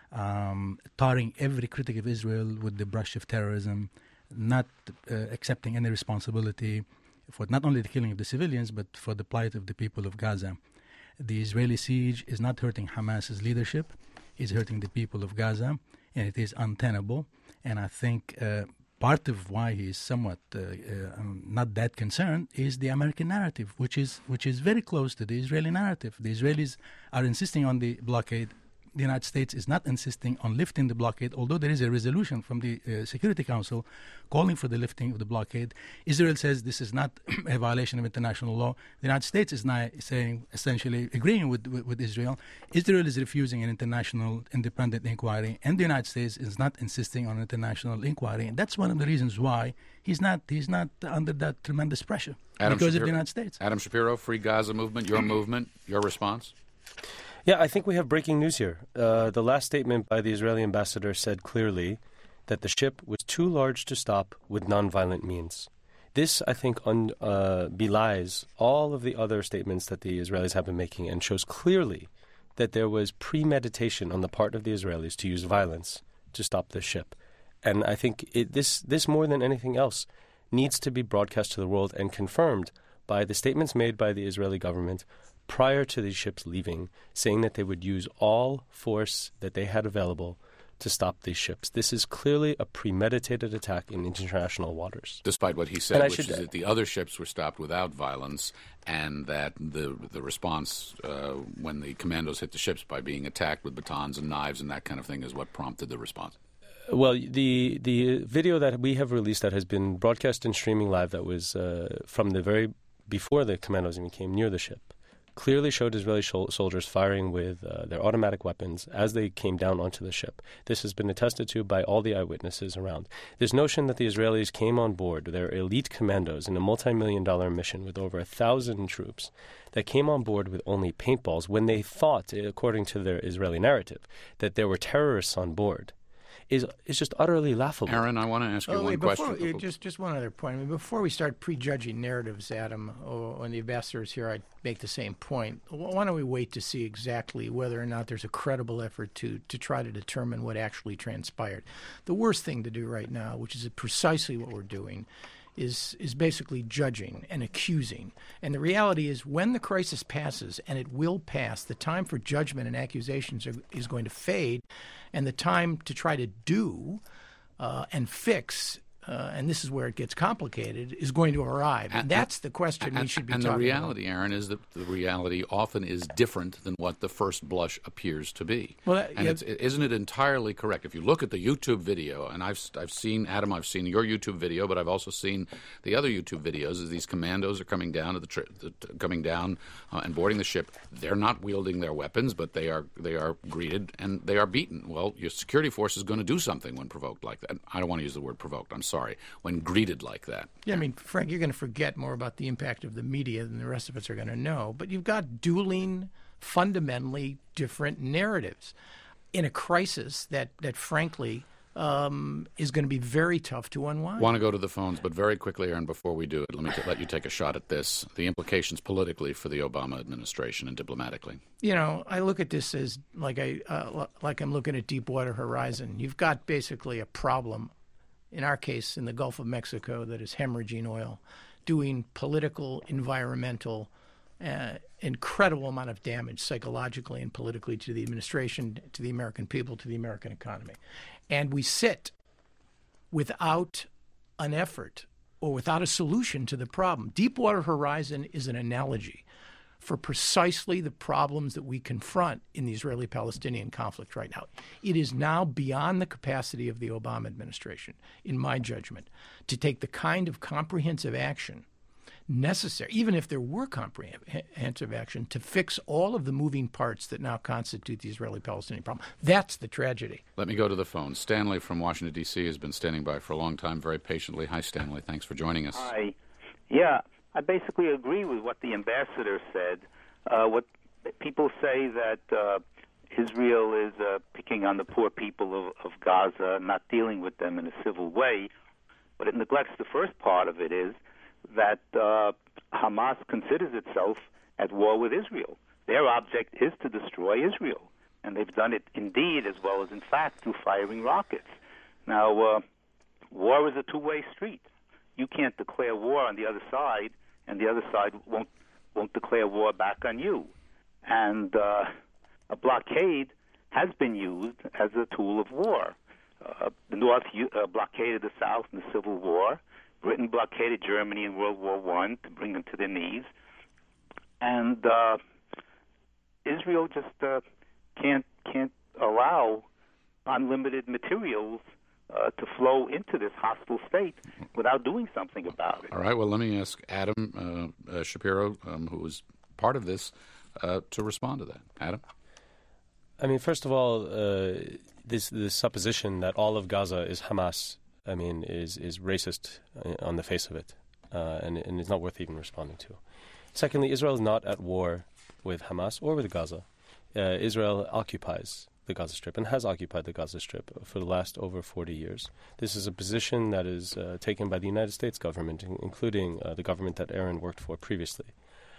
um, tarring every critic of Israel with the brush of terrorism, not uh, accepting any responsibility for not only the killing of the civilians, but for the plight of the people of Gaza. The Israeli siege is not hurting Hamas's leadership, it's hurting the people of Gaza, and it is untenable. And I think uh, part of why he is somewhat uh, uh, um, not that concerned is the American narrative, which is which is very close to the Israeli narrative. The Israelis are insisting on the blockade. The United States is not insisting on lifting the blockade, although there is a resolution from the uh, Security Council calling for the lifting of the blockade. Israel says this is not a violation of international law. The United States is now saying, essentially agreeing with, with, with Israel. Israel is refusing an international independent inquiry, and the United States is not insisting on an international inquiry. And that's one of the reasons why he's not he's not under that tremendous pressure, Adam because Shapiro, of the United States. Adam Shapiro, Free Gaza Movement, your movement, your response? Yeah, I think we have breaking news here. Uh, the last statement by the Israeli ambassador said clearly that the ship was too large to stop with nonviolent means. This, I think, un, uh, belies all of the other statements that the Israelis have been making and shows clearly that there was premeditation on the part of the Israelis to use violence to stop this ship. And I think it, this, this more than anything else, needs to be broadcast to the world and confirmed by the statements made by the Israeli government prior to these ships leaving, saying that they would use all force that they had available to stop these ships. This is clearly a premeditated attack in international waters. Despite what he said, which should, is that the other ships were stopped without violence, and that the the response uh, when the commandos hit the ships by being attacked with batons and knives and that kind of thing is what prompted the response. Well, the the video that we have released that has been broadcast and streaming live, that was uh, from the very before the commandos even came near the ship, clearly showed Israeli sh- soldiers firing with uh, their automatic weapons as they came down onto the ship. This has been attested to by all the eyewitnesses around. This notion that the Israelis came on board, their elite commandos, in a multi-million dollar mission with over a thousand troops, that came on board with only paintballs when they thought, according to their Israeli narrative, that there were terrorists on board, is is just utterly laughable. Aaron, I want to ask you oh, one wait, question. before, uh, just just one other point. I mean, before we start prejudging narratives, Adam, or when the ambassador is here, I'd make the same point. Why don't we wait to see exactly whether or not there's a credible effort to to try to determine what actually transpired? The worst thing to do right now, which is precisely what we're doing, is is basically judging and accusing. And the reality is, when the crisis passes, and it will pass, the time for judgment and accusations are, is going to fade, and the time to try to do uh, and fix, uh, and this is where it gets complicated, is going to arrive. And, and that's the question and, we should be and talking about. And the reality, about. Aaron, is that the reality often is different than what the first blush appears to be. Well, that, and yeah. it's, isn't it entirely correct? If you look at the YouTube video, and I've I've seen, Adam, I've seen your YouTube video, but I've also seen the other YouTube videos, as these commandos are coming down to the, tri- the t- coming down uh, and boarding the ship. They're not wielding their weapons, but they are they are greeted and they are beaten. Well, your security force is going to do something when provoked like that. I don't want to use the word provoked. I'm sorry. When greeted like that. Yeah, I mean, Frank, you're going to forget more about the impact of the media than the rest of us are going to know. But you've got dueling, fundamentally different narratives in a crisis that, that frankly, um, is going to be very tough to unwind. I want to go to the phones, but very quickly, Aaron, before we do it, let me t- let you take a shot at this. The implications politically for the Obama administration and diplomatically. You know, I look at this as like I uh, like I'm looking at Deepwater Horizon. You've got basically a problem, in our case, in the Gulf of Mexico, that is hemorrhaging oil, doing political, environmental, uh, incredible amount of damage psychologically and politically to the administration, to the American people, to the American economy. And we sit without an effort or without a solution to the problem. Deepwater Horizon is an analogy for precisely the problems that we confront in the Israeli-Palestinian conflict right now. It is now beyond the capacity of the Obama administration, in my judgment, to take the kind of comprehensive action necessary, even if there were comprehensive action, to fix all of the moving parts that now constitute the Israeli-Palestinian problem. That's the tragedy. Let me go to the phone. Stanley from Washington, D C has been standing by for a long time, very patiently. Hi, Stanley. Thanks for joining us. Hi. Yeah, I basically agree with what the ambassador said. Uh, what people say that uh, Israel is uh, picking on the poor people of, of Gaza, not dealing with them in a civil way, but it neglects the first part of it is that uh, Hamas considers itself at war with Israel. Their object is to destroy Israel, and they've done it indeed as well as in fact through firing rockets. Now, uh, war is a two-way street. You can't declare war on the other side, and the other side won't won't declare war back on you. And uh, a blockade has been used as a tool of war. Uh, the North uh, blockaded the South in the Civil War. Britain blockaded Germany in World War One to bring them to their knees. And uh, Israel just uh, can't can't allow unlimited materials Uh, to flow into this hostile state without doing something about it. All right. Well, let me ask Adam uh, uh, Shapiro, um, who is part of this, uh, to respond to that. Adam? I mean, first of all, uh, this this supposition that all of Gaza is Hamas, I mean, is is racist on the face of it, uh, and and it's not worth even responding to. Secondly, Israel is not at war with Hamas or with Gaza. Uh, Israel occupies the Gaza Strip and has occupied the Gaza Strip for the last over forty years. This is a position that is uh, taken by the United States government, in- including uh, the government that Aaron worked for previously.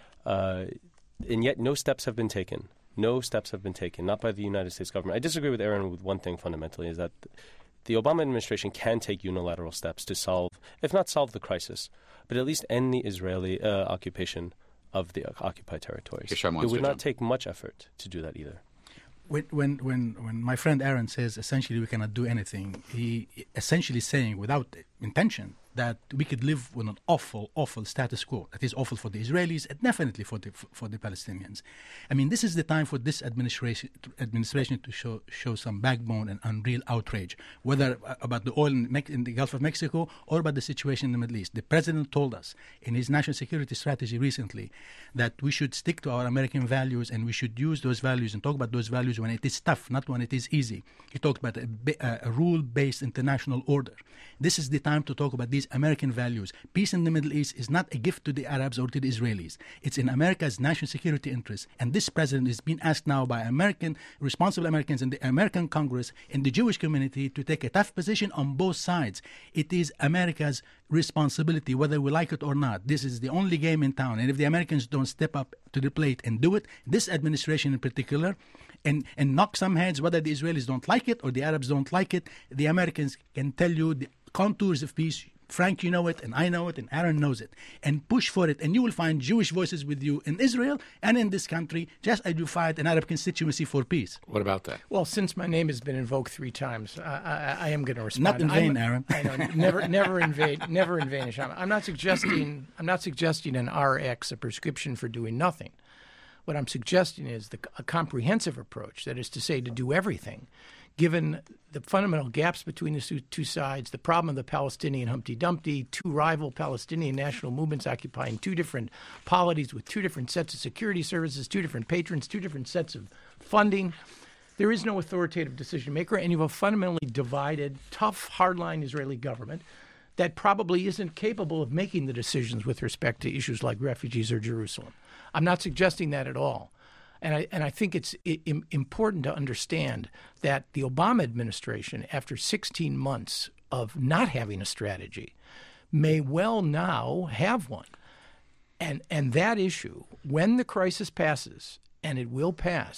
Uh, and yet no steps have been taken. No steps have been taken, not by the United States government. I disagree with Aaron with one thing fundamentally, is that the Obama administration can take unilateral steps to solve, if not solve the crisis, but at least end the Israeli uh, occupation of the uh, occupied territories. It would not take much effort to do that either. When, when when when my friend Aaron says essentially we cannot do anything, he essentially saying without intention that we could live with an awful, awful status quo. That is awful for the Israelis and definitely for the for the Palestinians. I mean, this is the time for this administration administration to show show some backbone and unreal outrage, whether about the oil in, Me- in the Gulf of Mexico or about the situation in the Middle East. The president told us in his national security strategy recently that we should stick to our American values and we should use those values and talk about those values when it is tough, not when it is easy. He talked about a, a rule-based international order. This is the time to talk about these American values. Peace in the Middle East is not a gift to the Arabs or to the Israelis. It's in America's national security interest. And this president is being asked now by American, responsible Americans in the American Congress, in the Jewish community, to take a tough position on both sides. It is America's responsibility, whether we like it or not. This is the only game in town. And if the Americans don't step up to the plate and do it, this administration in particular, and, and knock some heads, whether the Israelis don't like it or the Arabs don't like it, the Americans can tell you the contours of peace. Frank, you know it, and I know it, and Aaron knows it. And push for it, and you will find Jewish voices with you in Israel and in this country, just as you find an Arab constituency for peace. What about that? Well, since my name has been invoked three times, I, I, I am going to respond. Not in vain, I'm, Aaron. I know, never, never in vain, never in vain. I'm not suggesting, I'm not suggesting an R X, a prescription for doing nothing. What I'm suggesting is the, a comprehensive approach, that is to say, to do everything, given the fundamental gaps between the two, two sides, the problem of the Palestinian Humpty Dumpty, two rival Palestinian national movements occupying two different polities with two different sets of security services, two different patrons, two different sets of funding. There is no authoritative decision maker, and you have a fundamentally divided, tough, hardline Israeli government that probably isn't capable of making the decisions with respect to issues like refugees or Jerusalem. I'm not suggesting that at all. And I, and I think it's I- important to understand that the Obama administration, after sixteen months of not having a strategy, may well now have one. And, and that issue, when the crisis passes, and it will pass,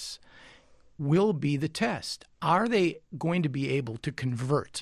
will be the test. Are they going to be able to convert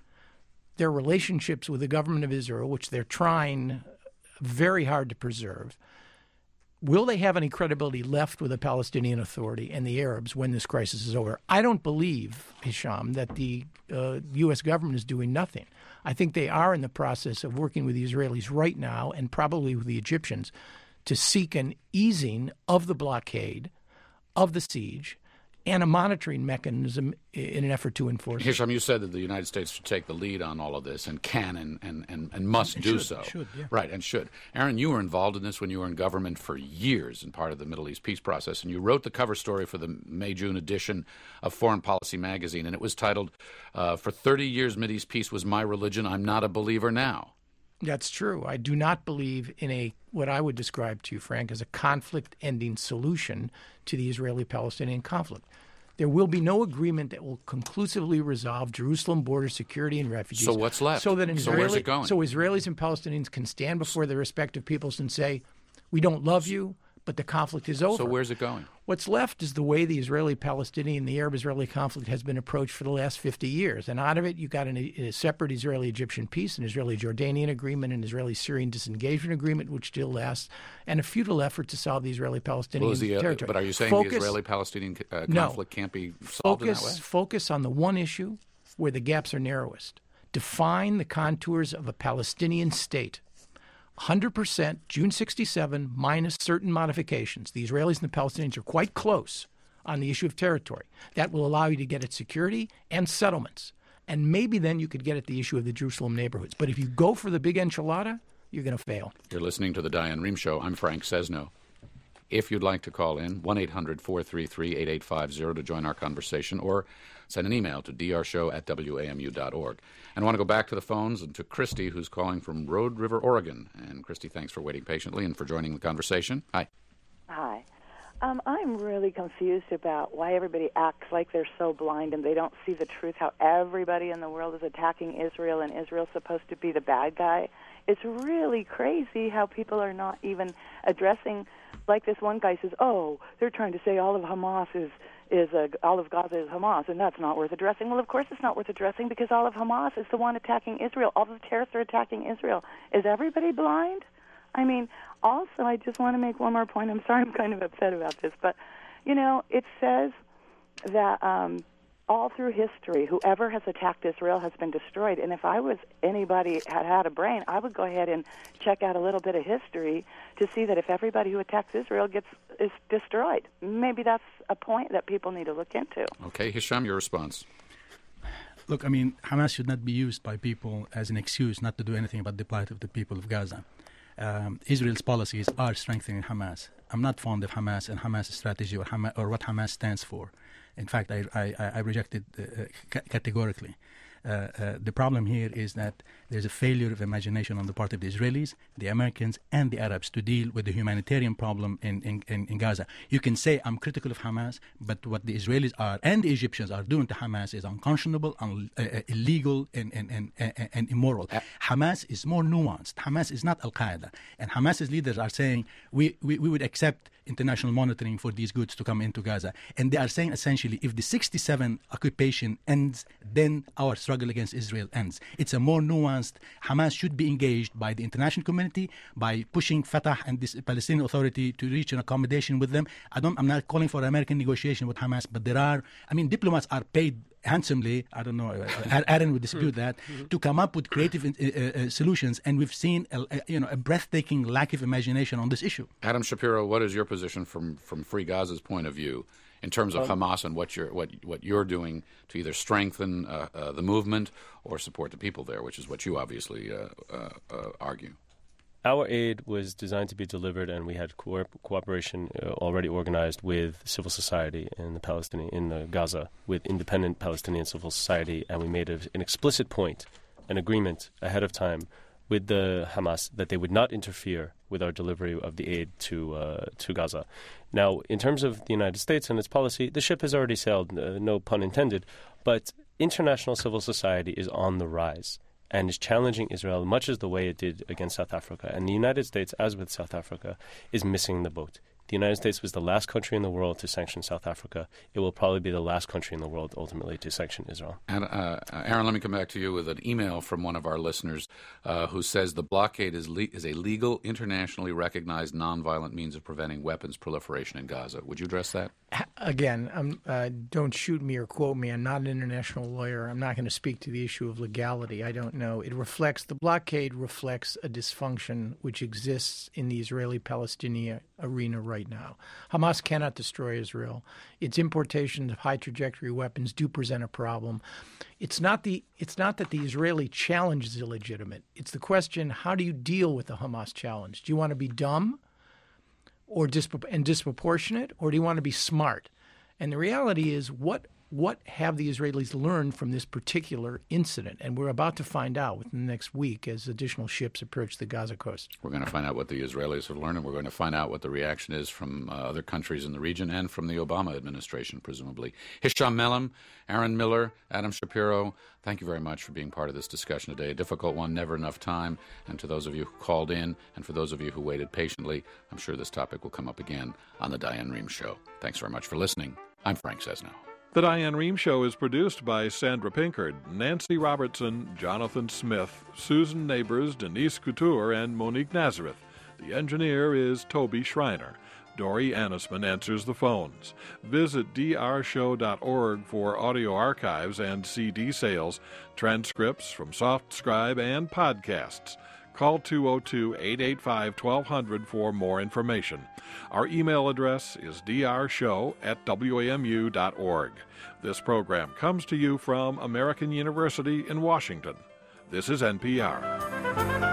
their relationships with the government of Israel, which they're trying very hard to preserve, will they have any credibility left with the Palestinian Authority and the Arabs when this crisis is over? I don't believe, Hisham, that the uh, U S government is doing nothing. I think they are in the process of working with the Israelis right now, and probably with the Egyptians, to seek an easing of the blockade, of the siege, and a monitoring mechanism in an effort to enforce it. Hisham, you said that the United States should take the lead on all of this, and can and, and, and, and must and do should, so. Should, yeah. Right, and should. Aaron, you were involved in this when you were in government for years and part of the Middle East peace process, and you wrote the cover story for the May-June edition of Foreign Policy magazine, and it was titled, uh, For thirty years Mideast Peace Was My Religion, I'm Not a Believer Now. That's true. I do not believe in a what I would describe to you, Frank, as a conflict-ending solution to the Israeli-Palestinian conflict. There will be no agreement that will conclusively resolve Jerusalem border security and refugees. So what's left? So that an So Israeli, where's it going? So Israelis and Palestinians can stand before their respective peoples and say, we don't love you, but the conflict is over. So where's it going? What's left is the way the Israeli-Palestinian, the Arab-Israeli conflict has been approached for the last fifty years. And out of it, you got an, a separate Israeli-Egyptian peace, an Israeli-Jordanian agreement, an Israeli-Syrian disengagement agreement, which still lasts, and a futile effort to solve the Israeli-Palestinian Well, is the, uh, territory. but are you saying focus, the Israeli-Palestinian uh, no. conflict can't be solved focus, in that way? Focus on the one issue where the gaps are narrowest. Define the contours of a Palestinian state. one hundred percent June sixty-seven minus certain modifications. The Israelis and the Palestinians are quite close on the issue of territory. That will allow you to get at security and settlements. And maybe then you could get at the issue of the Jerusalem neighborhoods. But if you go for the big enchilada, you're going to fail. You're listening to the Diane Rehm Show. I'm Frank Sesno. If you'd like to call in, one eight hundred four three three eight eight five zero to join our conversation, or send an email to d r show at w a m u dot org. And I want to go back to the phones and to Christy, who's calling from Road River, Oregon. And Christy, thanks for waiting patiently and for joining the conversation. Hi. Hi. Um, I'm really confused about why everybody acts like they're so blind and they don't see the truth, how everybody in the world is attacking Israel and Israel's supposed to be the bad guy. It's really crazy how people are not even addressing, like this one guy says, oh, they're trying to say all of Hamas is, is a, all of Gaza is Hamas, and that's not worth addressing. Well, of course it's not worth addressing because all of Hamas is the one attacking Israel. All the terrorists are attacking Israel. Is everybody blind? I mean, also, I just want to make one more point. I'm sorry I'm kind of upset about this, but, you know, it says that um, all through history, whoever has attacked Israel has been destroyed. And if I was anybody had had a brain, I would go ahead and check out a little bit of history to see that if everybody who attacks Israel gets is destroyed. Maybe that's a point that people need to look into. Okay, Hisham, your response. Look, I mean, Hamas should not be used by people as an excuse not to do anything about the plight of the people of Gaza. Um, Israel's policies are strengthening Hamas. I'm not fond of Hamas and Hamas strategy or, Hamas, or what Hamas stands for. In fact, I, I, I reject it uh, ca- categorically. Uh, uh, the problem here is that there's a failure of imagination on the part of the Israelis, the Americans, and the Arabs to deal with the humanitarian problem in, in, in, in Gaza. You can say I'm critical of Hamas, but what the Israelis are and the Egyptians are doing to Hamas is unconscionable, un, uh, illegal, and, and, and, and, and immoral. Uh, Hamas is more nuanced. Hamas is not Al-Qaeda. And Hamas's leaders are saying we, we, we would accept international monitoring for these goods to come into Gaza. And they are saying essentially if the sixty-seven occupation ends, then our struggle against Israel ends. It's a more nuanced. Hamas should be engaged by the international community by pushing Fatah and this Palestinian Authority to reach an accommodation with them. I don't, I'm not calling for American negotiation with Hamas, but there are, I mean, diplomats are paid handsomely, I don't know, uh, Aaron would dispute that, to come up with creative uh, uh, solutions, and we've seen a, a, you know, a breathtaking lack of imagination on this issue. Adam Shapiro, what is your position from, from Free Gaza's point of view in terms of um, Hamas and what you're, what, what you're doing to either strengthen uh, uh, the movement or support the people there, which is what you obviously uh, uh, uh, argue? Our aid was designed to be delivered, and we had co- cooperation uh, already organized with civil society in the Palestinian in the Gaza, with independent Palestinian civil society, and we made a, an explicit point, an agreement ahead of time with the Hamas that they would not interfere with our delivery of the aid to uh, to Gaza. Now, in terms of the United States and its policy, the ship has already sailed, uh, no pun intended, but international civil society is on the rise and is challenging Israel much as the way it did against South Africa. And the United States, as with South Africa, is missing the boat. The United States was the last country in the world to sanction South Africa. It will probably be the last country in the world ultimately to sanction Israel. And uh, Aaron, let me come back to you with an email from one of our listeners uh, who says the blockade is, le- is a legal, internationally recognized nonviolent means of preventing weapons proliferation in Gaza. Would you address that? Again, I'm, uh, don't shoot me or quote me. I'm not an international lawyer. I'm not going to speak to the issue of legality. I don't know. It reflects, the blockade reflects a dysfunction which exists in the Israeli-Palestinian arena right now. Hamas cannot destroy Israel. Its importation of high-trajectory weapons do present a problem. It's not the. It's not that the Israeli challenge is illegitimate. It's the question, how do you deal with the Hamas challenge? Do you want to be dumb or dispro- and disproportionate, or do you want to be smart? And the reality is, what what have the Israelis learned from this particular incident? And we're about to find out within the next week as additional ships approach the Gaza coast. We're going to find out what the Israelis have learned, and we're going to find out what the reaction is from uh, other countries in the region and from the Obama administration, presumably. Hisham Melem, Aaron Miller, Adam Shapiro, thank you very much for being part of this discussion today. A difficult one, never enough time. And to those of you who called in, and for those of you who waited patiently, I'm sure this topic will come up again on The Diane Rehm Show. Thanks very much for listening. I'm Frank Sesno. The Diane Rehm Show is produced by Sandra Pinkard, Nancy Robertson, Jonathan Smith, Susan Neighbors, Denise Couture, and Monique Nazareth. The engineer is Toby Schreiner. Dory Annisman answers the phones. Visit d r show dot org for audio archives and C D sales, transcripts from SoftScribe, and podcasts. Call two oh two, eight eight five, twelve hundred for more information. Our email address is d r show at w a m u dot org. This program comes to you from American University in Washington. This is N P R.